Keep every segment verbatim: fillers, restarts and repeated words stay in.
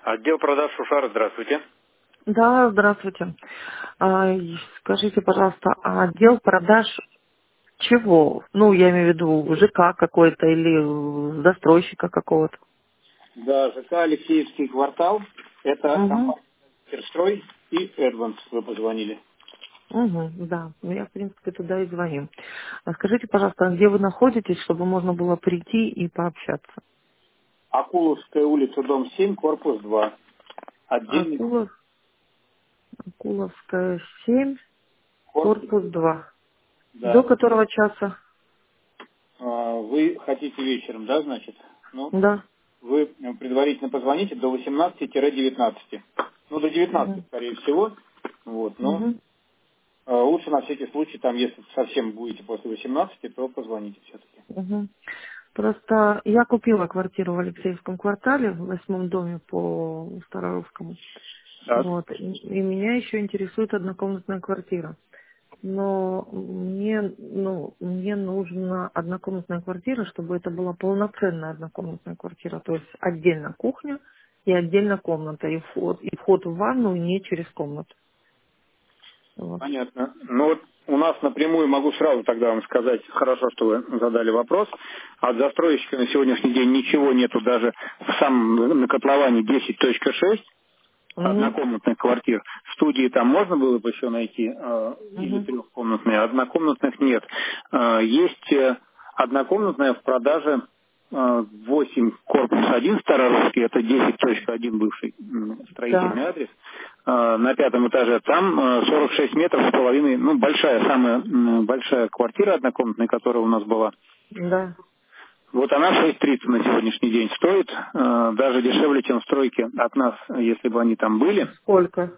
Отдел продаж Шушара, здравствуйте. Да, здравствуйте. А, и скажите, пожалуйста, а отдел продаж чего? Ну, я имею в виду ЖК какой-то или э, застройщика какого-то. Да, ЖК Алексеевский квартал. Это Угу. компания Терстрой и Эдванс. Вы позвонили. Угу, да. Ну, я, в принципе, туда и звоню. А скажите, пожалуйста, а где вы находитесь, чтобы можно было прийти и пообщаться? Акуловская улица, дом семь, корпус два. Отдельный Акулов, Акуловская, семь, корпус. корпус два. До Да. которого часа? А, Вы хотите вечером, да, значит? Ну, Да. вы предварительно позвоните до восемнадцати девятнадцати. Ну, до девятнадцати, Угу. скорее всего. Вот, но Угу. а, лучше на всякий случай, там, если совсем будете после восемнадцати, то позвоните все-таки. Угу. Просто я купила квартиру в Алексеевском квартале, в восьмом доме по Старорусскому. Так. Вот. И, и меня еще интересует однокомнатная квартира. Но мне, ну, мне нужна однокомнатная квартира, чтобы это была полноценная однокомнатная квартира. То есть отдельно кухня и отдельно комната. И вход, и вход в ванну не через комнату. Вот. Понятно. Ну вот у нас напрямую могу сразу тогда вам сказать, хорошо, что вы задали вопрос. От застройщика на сегодняшний день ничего нету даже в самом на котловане десять точка шесть Угу. однокомнатных квартир. В студии там можно было бы еще найти э, или Угу. трехкомнатные, однокомнатных нет. Э, есть э, однокомнатная в продаже э, восемь корпус один Старорусский, это десять точка один бывший м, Да, строительный адрес. Э, на пятом этаже там э, сорок шесть метров с половиной, ну большая, самая м, большая квартира однокомнатная, которая у нас была. да. Вот она шесть тридцать на сегодняшний день стоит, э, даже дешевле, чем стройки от нас, если бы они там были. Сколько?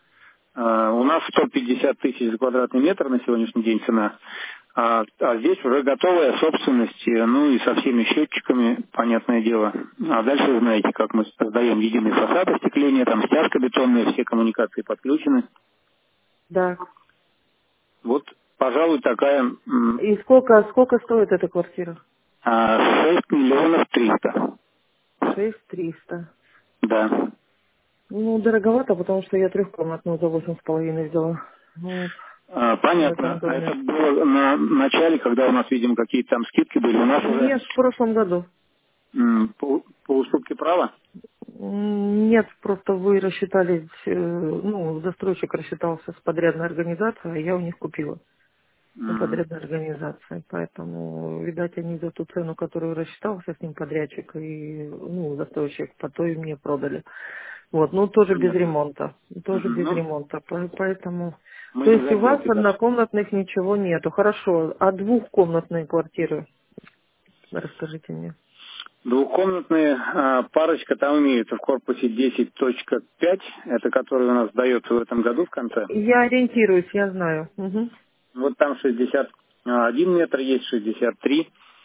Э, У нас сто пятьдесят тысяч за квадратный метр на сегодняшний день цена, а, а здесь уже готовая собственность, э, ну и со всеми счетчиками, понятное дело. А дальше вы знаете, как мы создаем единый фасад остекления, там стяжка бетонная, все коммуникации подключены. Да. Вот, пожалуй, такая м, И сколько, сколько стоит эта квартира? а, шесть миллионов триста. Шесть триста. Да. Ну, дороговато, потому что я трехкомнатную за восемь с половиной взяла. Вот, А, в этом Понятно. А это доме. было на начале, когда у нас, видимо, какие-то там скидки были. У нас уже Нет, в прошлом году. м, по, по уступке права. М, Нет, просто вы рассчитались, э, ну, застройщик рассчитался с подрядной организацией, а я у них купила. У М, подрядной организации. Поэтому, видать, они за ту цену, которую рассчитался с ним подрядчик и, ну, застройщик, по той мне продали. Вот, ну, тоже без Понятно. ремонта. Тоже Мгм. без Ну, ремонта. По- Поэтому... мы То не есть у за вас сделки даже. однокомнатных ничего нету. Хорошо. А двухкомнатные квартиры? Расскажите мне. Двухкомнатные а, парочка там имеется в корпусе десять точка пять, это который у нас дается в этом году в конце. Я ориентируюсь, я знаю. Мгм. Вот там шестьдесят один метр есть, шестьдесят три.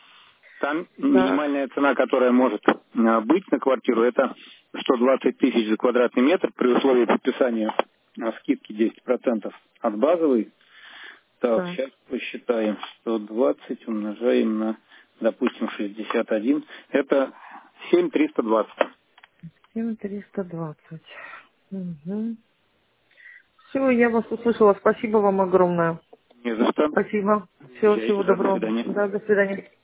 Там Так, минимальная цена, которая может а, быть на квартиру, это сто двадцать тысяч за квадратный метр при условии подписания а, скидки десять процентов от базовой. Так, так. сейчас посчитаем. сто двадцать умножаем на, допустим, шестьдесят один. Это семь тысяч триста двадцать. семь триста двадцать. Угу. Все, я вас услышала. Спасибо вам огромное. Не за что. Спасибо. Всего, всего Приезжайте, да, до доброго. свидания. Да, до свидания.